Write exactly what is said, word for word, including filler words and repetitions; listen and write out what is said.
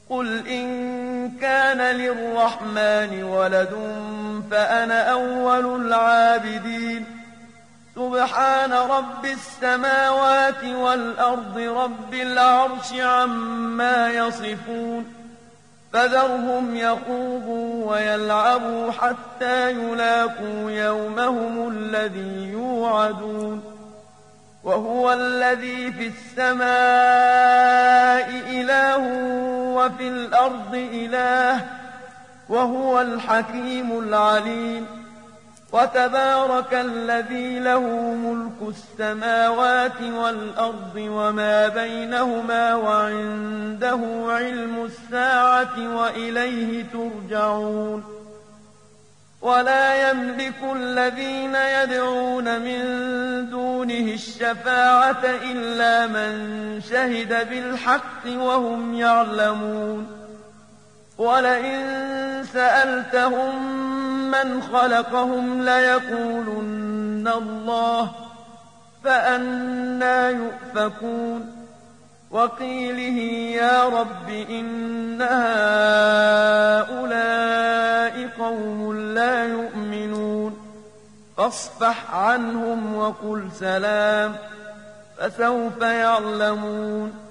قل إن كان للرحمن ولد فأنا أول العابدين سبحان رب السماوات والأرض رب العرش عما يصفون فذرهم يخوضوا ويلعبوا حتى يلاقوا يومهم الذي يوعدون وهو الذي في السماء إله وفي الأرض إله وهو الحكيم العليم وتبارك الذي له ملك السماوات والأرض وما بينهما وعنده علم الساعة وإليه ترجعون ولا يملك الذين يدعون من دونه الشفاعة إلا من شهد بالحق وهم يعلمون ولئن سألتهم من خلقهم ليقولن الله فأنى يؤفكون وقيله يا رب إن هؤلاء قوم لا يؤمنون فاصفح عنهم وقل سلام فسوف يعلمون